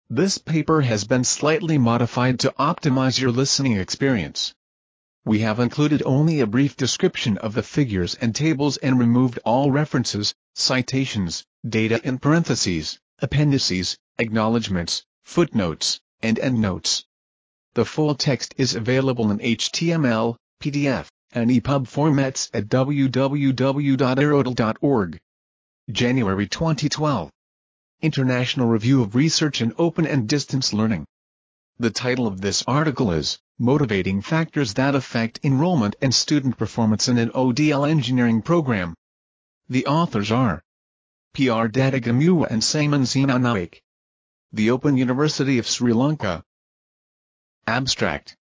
This paper has been slightly modified to optimize your listening experience. We have included only a brief description of the figures and tables and removed all references, citations, data in parentheses, appendices, acknowledgments, footnotes, and endnotes. The full text is available in HTML, PDF, and EPUB formats at www.aerodel.org. January 2012. International Review of Research in Open and Distance Learning. The title of this article is Motivating Factors That Affect Enrollment and Student Performance in an ODL Engineering Program. The authors are P.R. Dadagamuwa and Simon Zinanaik. The Open University of Sri Lanka. Abstract.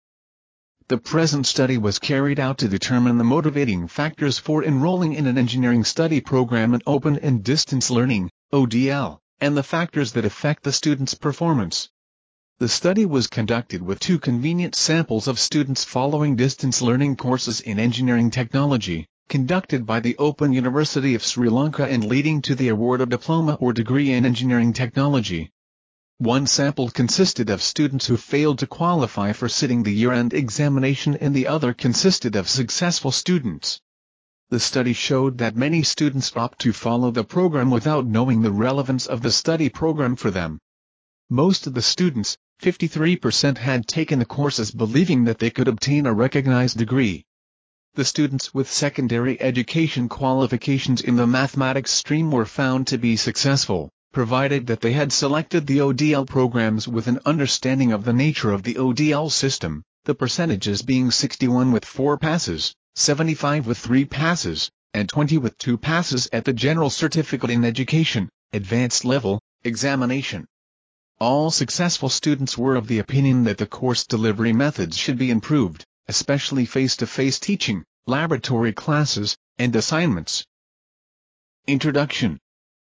The present study was carried out to determine the motivating factors for enrolling in an engineering study program in Open and Distance Learning, ODL, and the factors that affect the student's performance. The study was conducted with two convenient samples of students following distance learning courses in engineering technology, conducted by the Open University of Sri Lanka and leading to the award of diploma or degree in engineering technology. One sample consisted of students who failed to qualify for sitting the year-end examination and the other consisted of successful students. The study showed that many students opt to follow the program without knowing the relevance of the study program for them. Most of the students, 53%, had taken the courses believing that they could obtain a recognized degree. The students with secondary education qualifications in the mathematics stream were found to be successful, provided that they had selected the ODL programs with an understanding of the nature of the ODL system, the percentages being 61 with 4 passes, 75 with 3 passes, and 20 with 2 passes at the General Certificate in Education, Advanced Level, examination. All successful students were of the opinion that the course delivery methods should be improved, especially face-to-face teaching, laboratory classes, and assignments. Introduction.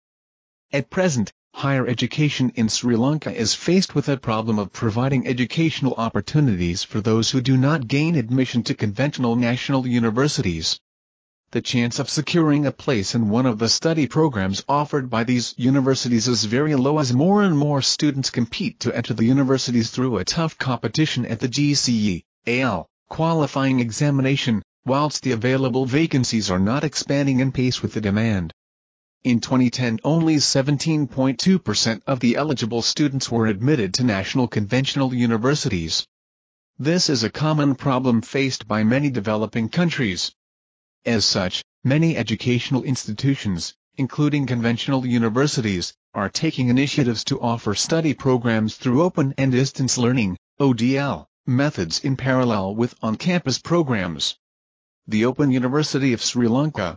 At present, higher education in Sri Lanka is faced with the problem of providing educational opportunities for those who do not gain admission to conventional national universities. The chance of securing a place in one of the study programs offered by these universities is very low as more and more students compete to enter the universities through a tough competition at the GCE, AL, qualifying examination, whilst the available vacancies are not expanding in pace with the demand. In 2010, only 17.2% of the eligible students were admitted to national conventional universities. This is a common problem faced by many developing countries. As such, many educational institutions, including conventional universities, are taking initiatives to offer study programs through open and distance learning, ODL, methods in parallel with on-campus programs. The Open University of Sri Lanka,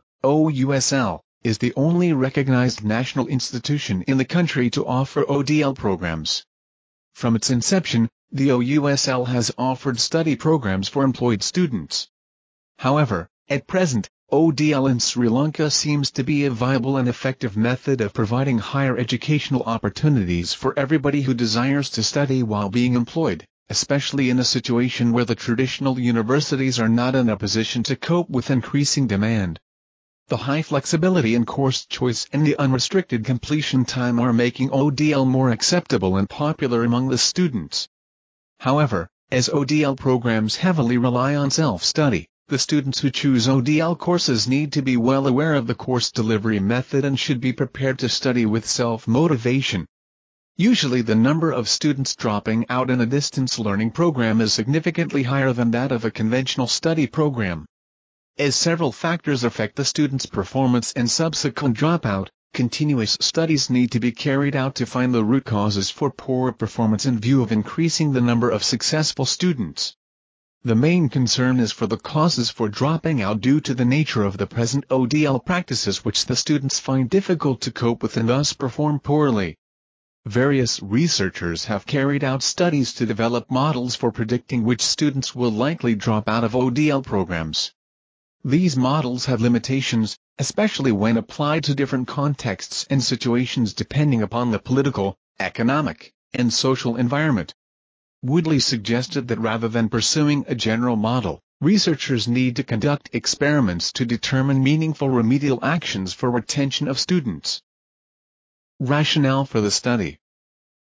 OUSL, is the only recognized national institution in the country to offer ODL programs. From its inception, the OUSL has offered study programs for employed students. However, at present, ODL in Sri Lanka seems to be a viable and effective method of providing higher educational opportunities for everybody who desires to study while being employed, especially in a situation where the traditional universities are not in a position to cope with increasing demand. The high flexibility in course choice and the unrestricted completion time are making ODL more acceptable and popular among the students. However, as ODL programs heavily rely on self-study, the students who choose ODL courses need to be well aware of the course delivery method and should be prepared to study with self-motivation. Usually the number of students dropping out in a distance learning program is significantly higher than that of a conventional study program. As several factors affect the student's performance and subsequent dropout, continuous studies need to be carried out to find the root causes for poor performance in view of increasing the number of successful students. The main concern is for the causes for dropping out due to the nature of the present ODL practices which the students find difficult to cope with and thus perform poorly. Various researchers have carried out studies to develop models for predicting which students will likely drop out of ODL programs. These models have limitations, especially when applied to different contexts and situations depending upon the political, economic, and social environment. Woodley suggested that rather than pursuing a general model, researchers need to conduct experiments to determine meaningful remedial actions for retention of students. Rationale for the study.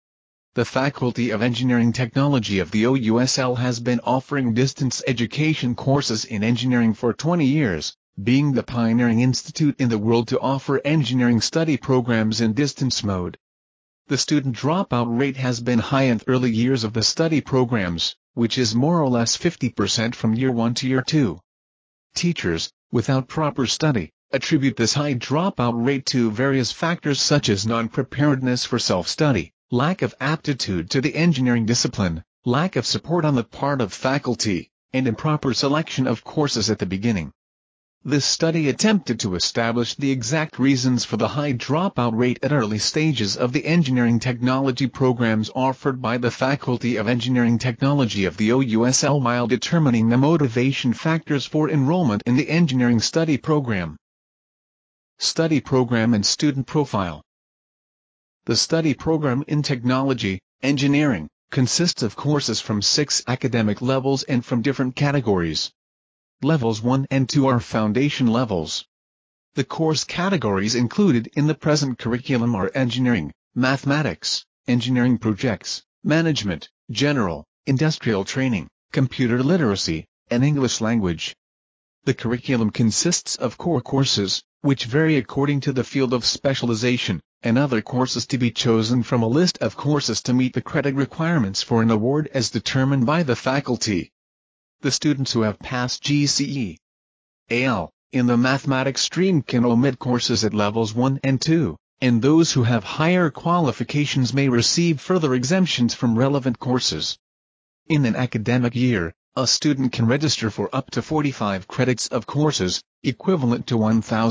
The Faculty of Engineering Technology of the OUSL has been offering distance education courses in engineering for 20 years, being the pioneering institute in the world to offer engineering study programs in distance mode. The student dropout rate has been high in early years of the study programs, which is more or less 50% from year 1 to year 2. Teachers, without proper study, attribute this high dropout rate to various factors such as non-preparedness for self-study, lack of aptitude to the engineering discipline, lack of support on the part of faculty, and improper selection of courses at the beginning. This study attempted to establish the exact reasons for the high dropout rate at early stages of the engineering technology programs offered by the Faculty of Engineering Technology of the OUSL while determining the motivation factors for enrollment in the engineering study program. Study program and student profile. The study program in technology, engineering, consists of courses from 6 academic levels and from different categories. Levels 1 and 2 are foundation levels. The course categories included in the present curriculum are engineering, mathematics, engineering projects, management, general, industrial training, computer literacy, and English language. The curriculum consists of core courses, which vary according to the field of specialization, and other courses to be chosen from a list of courses to meet the credit requirements for an award as determined by the faculty. The students who have passed GCE AL in the mathematics stream can omit courses at levels 1 and 2, and those who have higher qualifications may receive further exemptions from relevant courses. In an academic year, a student can register for up to 45 credits of courses, equivalent to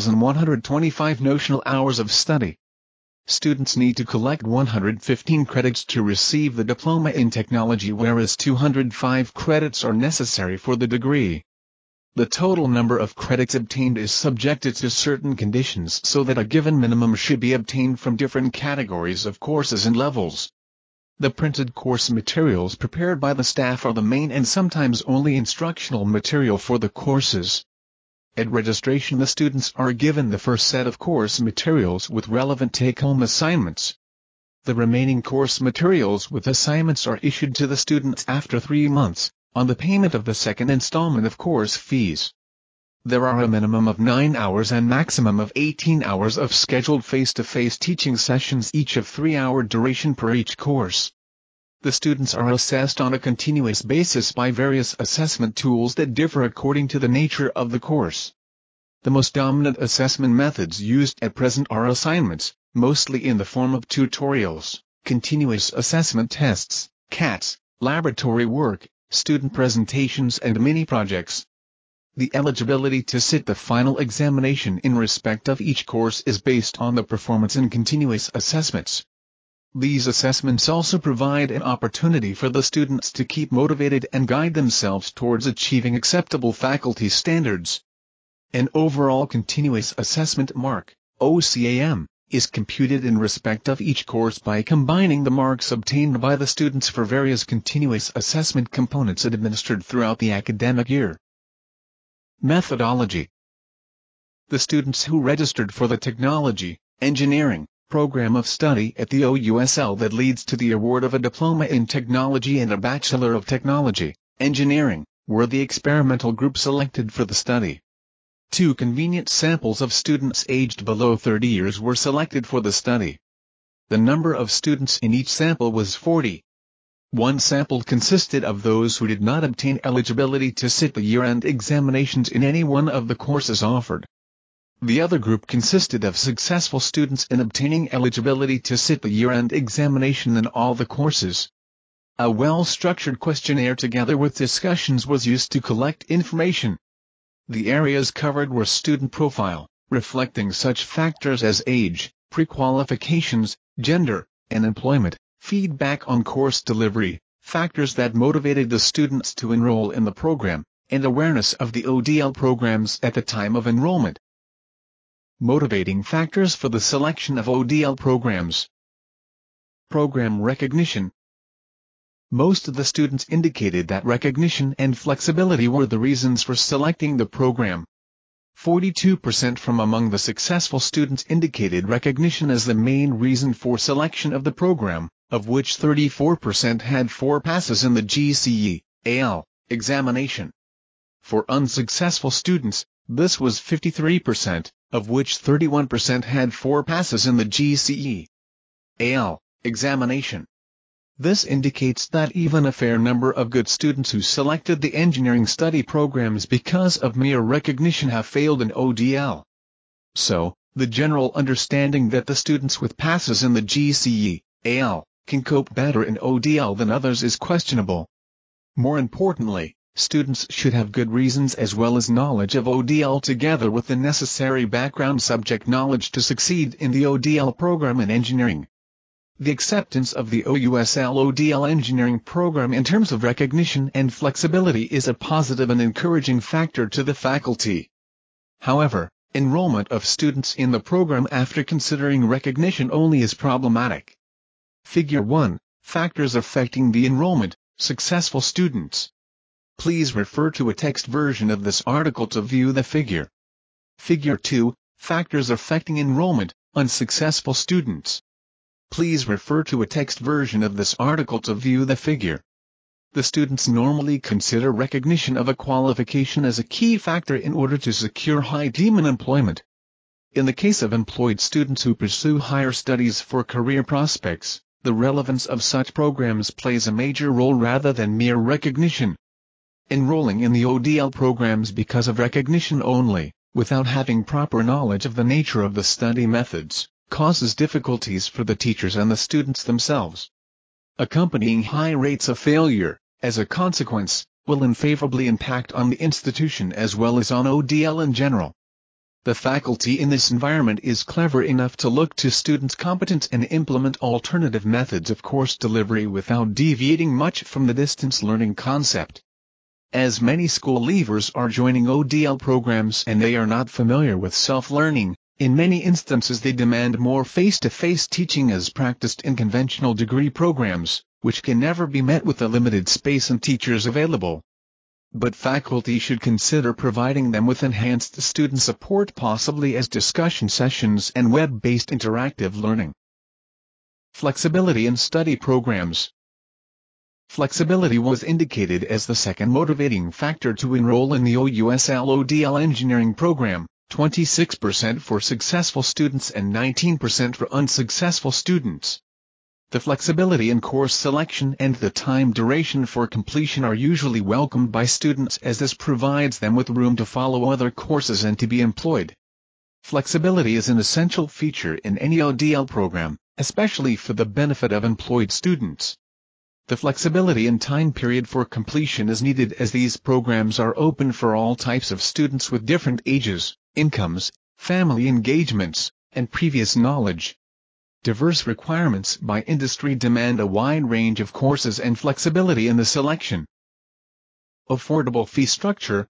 1,125 notional hours of study. Students need to collect 115 credits to receive the diploma in technology, whereas 205 credits are necessary for the degree. The total number of credits obtained is subjected to certain conditions so that a given minimum should be obtained from different categories of courses and levels. The printed course materials prepared by the staff are the main and sometimes only instructional material for the courses. At registration, the students are given the first set of course materials with relevant take-home assignments. The remaining course materials with assignments are issued to the students after 3 months, on the payment of the second installment of course fees. There are a minimum of 9 hours and maximum of 18 hours of scheduled face-to-face teaching sessions, each of 3-hour duration per each course. The students are assessed on a continuous basis by various assessment tools that differ according to the nature of the course. The most dominant assessment methods used at present are assignments, mostly in the form of tutorials, continuous assessment tests, CATs, laboratory work, student presentations and mini-projects. The eligibility to sit the final examination in respect of each course is based on the performance in continuous assessments. These assessments also provide an opportunity for the students to keep motivated and guide themselves towards achieving acceptable faculty standards. An overall continuous assessment mark, OCAM, is computed in respect of each course by combining the marks obtained by the students for various continuous assessment components administered throughout the academic year. Methodology. The students who registered for the technology, engineering, program of study at the OUSL that leads to the award of a diploma in technology and a Bachelor of Technology, Engineering, were the experimental group selected for the study. 2 convenient samples of students aged below 30 years were selected for the study. The number of students in each sample was 40. One sample consisted of those who did not obtain eligibility to sit the year-end examinations in any one of the courses offered. The other group consisted of successful students in obtaining eligibility to sit the year-end examination in all the courses. A well-structured questionnaire together with discussions was used to collect information. The areas covered were student profile, reflecting such factors as age, pre-qualifications, gender, and employment, feedback on course delivery, factors that motivated the students to enroll in the program, and awareness of the ODL programs at the time of enrollment. Motivating factors for the selection of ODL programs. Program recognition. Most of the students indicated that recognition and flexibility were the reasons for selecting the program. 42% from among the successful students indicated recognition as the main reason for selection of the program, of which 34% had 4 passes in the GCE/AL examination. For unsuccessful students, this was 53%, of which 31% had 4 passes in the GCE/AL examination. This indicates that even a fair number of good students who selected the engineering study programs because of mere recognition have failed in ODL. So, the general understanding that the students with passes in the GCE/AL can cope better in ODL than others is questionable. More importantly, students should have good reasons as well as knowledge of ODL together with the necessary background subject knowledge to succeed in the ODL program in engineering. The acceptance of the OUSL ODL engineering program in terms of recognition and flexibility is a positive and encouraging factor to the faculty. However, enrollment of students in the program after considering recognition only is problematic. Figure 1, Factors affecting the enrollment, successful students. Please refer to a text version of this article to view the figure. Figure 2, Factors affecting enrollment, unsuccessful students. Please refer to a text version of this article to view the figure. The students normally consider recognition of a qualification as a key factor in order to secure high-demand employment. In the case of employed students who pursue higher studies for career prospects, the relevance of such programs plays a major role rather than mere recognition. Enrolling in the ODL programs because of recognition only, without having proper knowledge of the nature of the study methods, causes difficulties for the teachers and the students themselves. Accompanying high rates of failure, as a consequence, will unfavorably impact on the institution as well as on ODL in general. The faculty in this environment is clever enough to look to students' competence and implement alternative methods of course delivery without deviating much from the distance learning concept. As many school leavers are joining ODL programs and they are not familiar with self-learning, in many instances they demand more face-to-face teaching as practiced in conventional degree programs, which can never be met with the limited space and teachers available. But faculty should consider providing them with enhanced student support possibly as discussion sessions and web-based interactive learning. Flexibility in study programs. Flexibility was indicated as the second motivating factor to enroll in the OUSL ODL engineering program. 26% for successful students and 19% for unsuccessful students. The flexibility in course selection and the time duration for completion are usually welcomed by students as this provides them with room to follow other courses and to be employed. Flexibility is an essential feature in any ODL program, especially for the benefit of employed students. The flexibility in time period for completion is needed as these programs are open for all types of students with different ages, incomes, family engagements, and previous knowledge. Diverse requirements by industry demand a wide range of courses and flexibility in the selection. Affordable fee structure.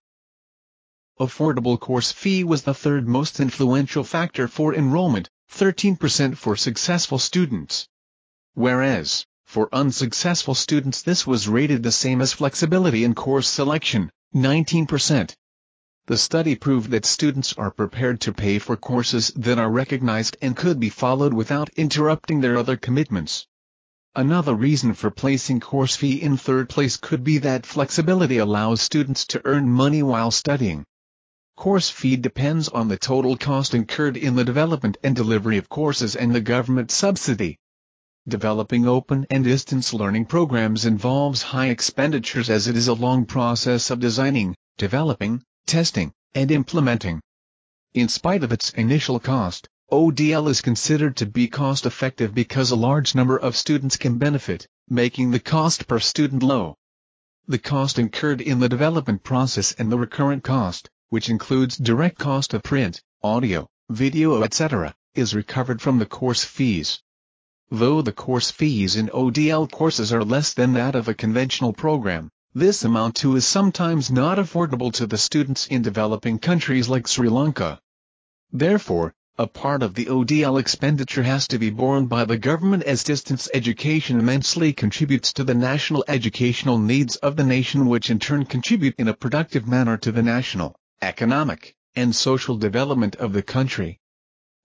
Affordable course fee was the third most influential factor for enrollment, 13% for successful students. Whereas, for unsuccessful students this was rated the same as flexibility in course selection, 19%. The study proved that students are prepared to pay for courses that are recognized and could be followed without interrupting their other commitments. Another reason for placing course fee in third place could be that flexibility allows students to earn money while studying. Course fee depends on the total cost incurred in the development and delivery of courses and the government subsidy. Developing open and distance learning programs involves high expenditures as it is a long process of designing, developing, testing, and implementing. In spite of its initial cost, ODL is considered to be cost-effective because a large number of students can benefit, making the cost per student low. The cost incurred in the development process and the recurrent cost, which includes direct cost of print, audio, video etc., is recovered from the course fees. Though the course fees in ODL courses are less than that of a conventional program, this amount too is sometimes not affordable to the students in developing countries like Sri Lanka. Therefore, a part of the ODL expenditure has to be borne by the government as distance education immensely contributes to the national educational needs of the nation which in turn contribute in a productive manner to the national, economic, and social development of the country.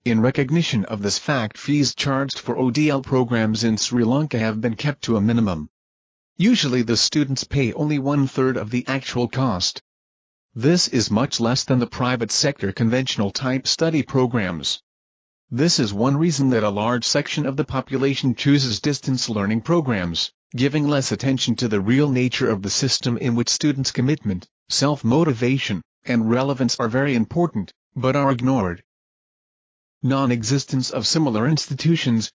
In recognition of this fact, fees charged for ODL programs in Sri Lanka have been kept to a minimum. Usually the students pay only 1/3 of the actual cost. This is much less than the private sector conventional type study programs. This is one reason that a large section of the population chooses distance learning programs, giving less attention to the real nature of the system in which students' commitment, self-motivation, and relevance are very important, but are ignored. Non-existence of similar institutions.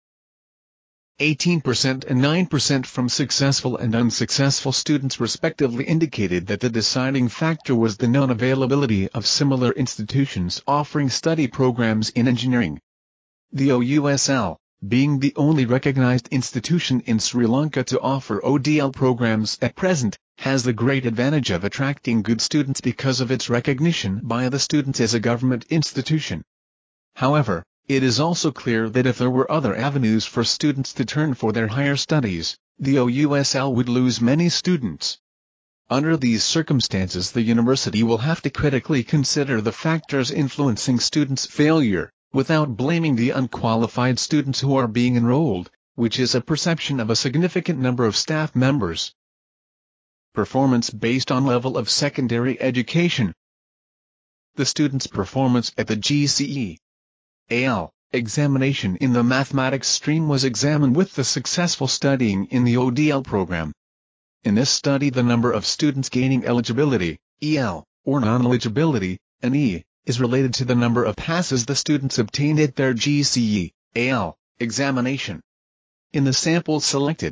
18% and 9% from successful and unsuccessful students respectively indicated that the deciding factor was the non-availability of similar institutions offering study programs in engineering. The OUSL, being the only recognized institution in Sri Lanka to offer ODL programs at present, has the great advantage of attracting good students because of its recognition by the students as a government institution. However, it is also clear that if there were other avenues for students to turn for their higher studies, the OUSL would lose many students. Under these circumstances, the university will have to critically consider the factors influencing students' failure, without blaming the unqualified students who are being enrolled, which is a perception of a significant number of staff members. Performance based on level of secondary education. The student's performance at the GCE AL examination in the mathematics stream was examined with the successful studying in the ODL program. In this study, the number of students gaining eligibility, EL, or non-eligibility, NE, is related to the number of passes the students obtained at their GCE AL examination. In the sample selected,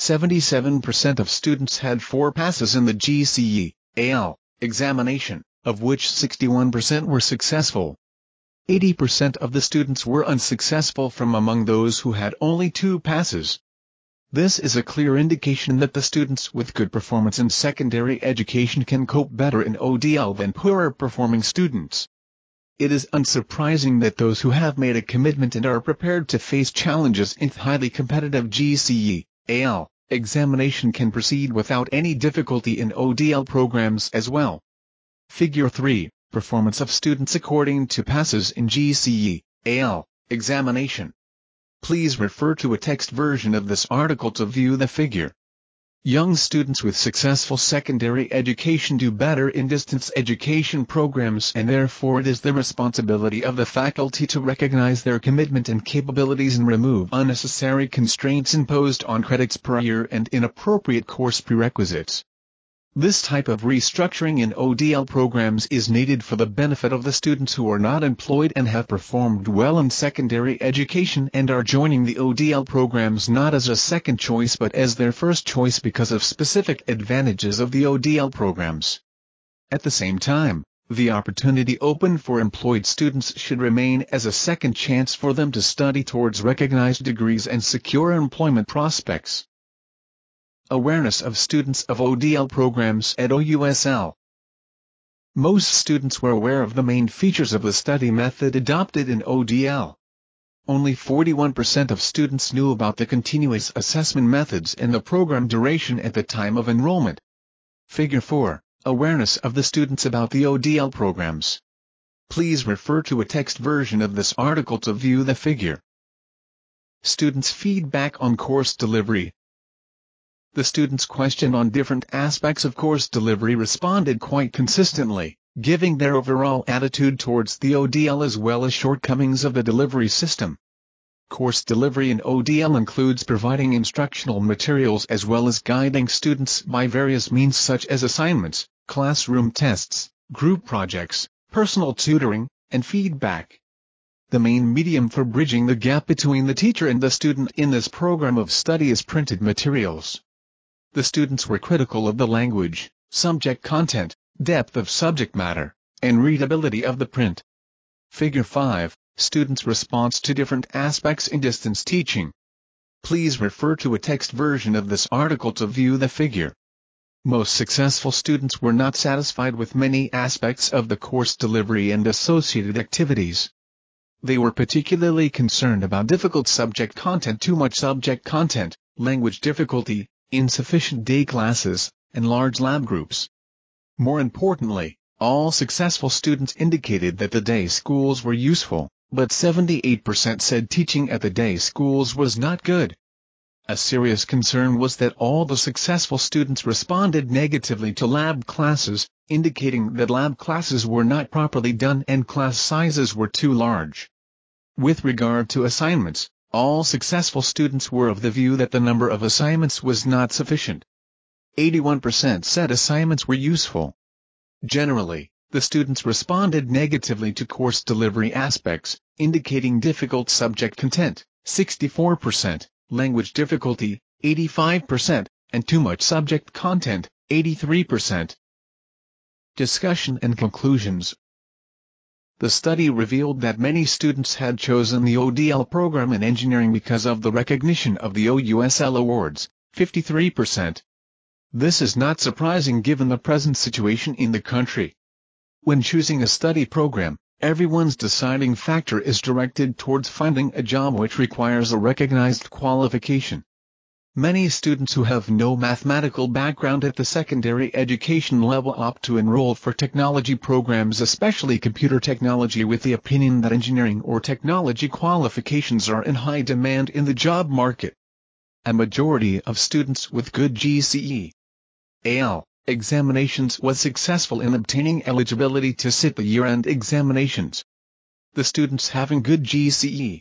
77% of students had 4 passes in the GCE AL examination, of which 61% were successful. 80% of the students were unsuccessful from among those who had only 2 passes. This is a clear indication that the students with good performance in secondary education can cope better in ODL than poorer performing students. It is unsurprising that those who have made a commitment and are prepared to face challenges in highly competitive GCE AL examination can proceed without any difficulty in ODL programs as well. Figure 3. Performance of students according to passes in GCE AL examination. Please refer to a text version of this article to view the figure. Young students with successful secondary education do better in distance education programs, and therefore it is the responsibility of the faculty to recognize their commitment and capabilities and remove unnecessary constraints imposed on credits per year and inappropriate course prerequisites. This type of restructuring in ODL programs is needed for the benefit of the students who are not employed and have performed well in secondary education and are joining the ODL programs not as a second choice but as their first choice because of specific advantages of the ODL programs. At the same time, the opportunity open for employed students should remain as a second chance for them to study towards recognized degrees and secure employment prospects. Awareness of students of ODL programs at OUSL. Most students were aware of the main features of the study method adopted in ODL. Only 41% of students knew about the continuous assessment methods and the program duration at the time of enrollment. Figure 4. Awareness of the students about the ODL programs. Please refer to a text version of this article to view the figure. Students' feedback on course delivery. The students questioned on different aspects of course delivery responded quite consistently, giving their overall attitude towards the ODL as well as shortcomings of the delivery system. Course delivery in ODL includes providing instructional materials as well as guiding students by various means such as assignments, classroom tests, group projects, personal tutoring, and feedback. The main medium for bridging the gap between the teacher and the student in this program of study is printed materials. The students were critical of the language, subject content, depth of subject matter, and readability of the print. Figure 5. Students' response to different aspects in distance teaching. Please refer to a text version of this article to view the figure. Most successful students were not satisfied with many aspects of the course delivery and associated activities. They were particularly concerned about difficult subject content, too much subject content, language difficulty, insufficient day classes, and large lab groups. More importantly, all successful students indicated that the day schools were useful, but 78% said teaching at the day schools was not good. A serious concern was that all the successful students responded negatively to lab classes, indicating that lab classes were not properly done and class sizes were too large. With regard to assignments, all successful students were of the view that the number of assignments was not sufficient. 81% said assignments were useful. Generally, the students responded negatively to course delivery aspects, indicating difficult subject content, 64%, language difficulty, 85%, and too much subject content, 83%. Discussion and conclusions. The study revealed that many students had chosen the ODL program in engineering because of the recognition of the OUSL awards, 53%. This is not surprising given the present situation in the country. When choosing a study program, everyone's deciding factor is directed towards finding a job which requires a recognized qualification. Many students who have no mathematical background at the secondary education level opt to enroll for technology programs, especially computer technology, with the opinion that engineering or technology qualifications are in high demand in the job market. A majority of students with good GCE AL examinations was successful in obtaining eligibility to sit the year-end examinations. The students having good GCE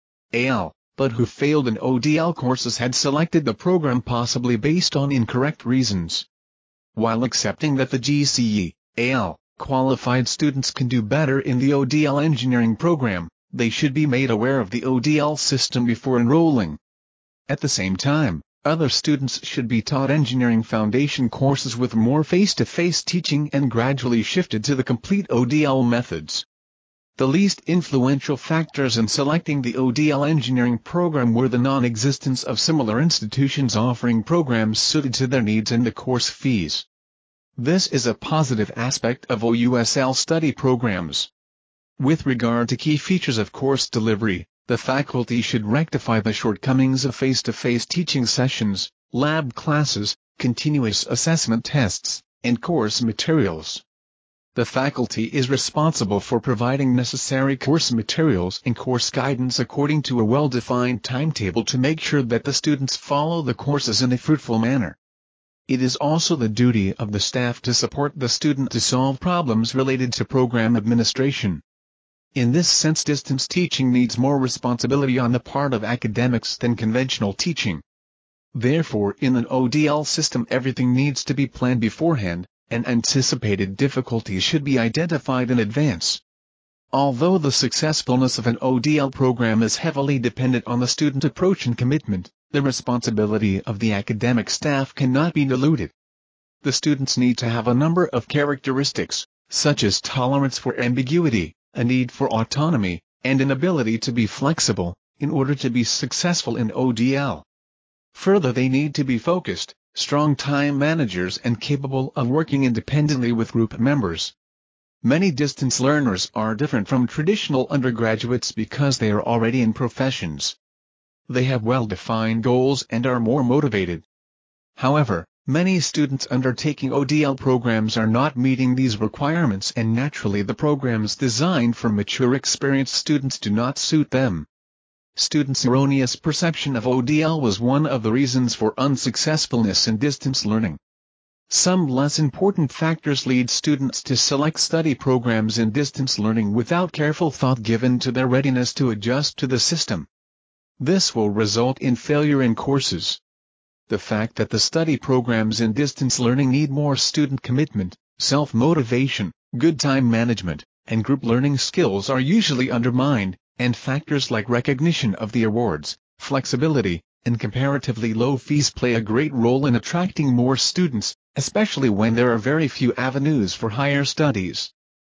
AL but who failed in ODL courses had selected the program possibly based on incorrect reasons. While accepting that the GCE AL qualified students can do better in the ODL engineering program, they should be made aware of the ODL system before enrolling. At the same time, other students should be taught engineering foundation courses with more face-to-face teaching and gradually shifted to the complete ODL methods. The least influential factors in selecting the ODL engineering program were the non-existence of similar institutions offering programs suited to their needs and the course fees. This is a positive aspect of OUSL study programs. With regard to key features of course delivery, the faculty should rectify the shortcomings of face-to-face teaching sessions, lab classes, continuous assessment tests, and course materials. The faculty is responsible for providing necessary course materials and course guidance according to a well-defined timetable to make sure that the students follow the courses in a fruitful manner. It is also the duty of the staff to support the student to solve problems related to program administration. In this sense, distance teaching needs more responsibility on the part of academics than conventional teaching. Therefore, in an ODL system, everything needs to be planned beforehand, and anticipated difficulties should be identified in advance. Although the successfulness of an ODL program is heavily dependent on the student approach and commitment, the responsibility of the academic staff cannot be diluted. The students need to have a number of characteristics, such as tolerance for ambiguity, a need for autonomy, and an ability to be flexible, in order to be successful in ODL. Further, they need to be focused, strong time managers and capable of working independently with group members. Many distance learners are different from traditional undergraduates because they are already in professions. They have well-defined goals and are more motivated. However, many students undertaking ODL programs are not meeting these requirements, and naturally the programs designed for mature, experienced students do not suit them. Students' erroneous perception of ODL was one of the reasons for unsuccessfulness in distance learning. Some less important factors lead students to select study programs in distance learning without careful thought given to their readiness to adjust to the system. This will result in failure in courses. The fact that the study programs in distance learning need more student commitment, self-motivation, good time management, and group learning skills are usually undermined, and factors like recognition of the awards, flexibility, and comparatively low fees play a great role in attracting more students, especially when there are very few avenues for higher studies.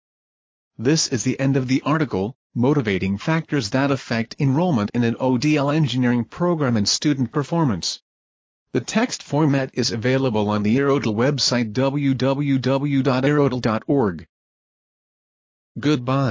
This is the end of the article, Motivating Factors That Affect Enrollment in an ODL Engineering Program and Student Performance. The text format is available on the Aerodl website www.aerodl.org. Goodbye.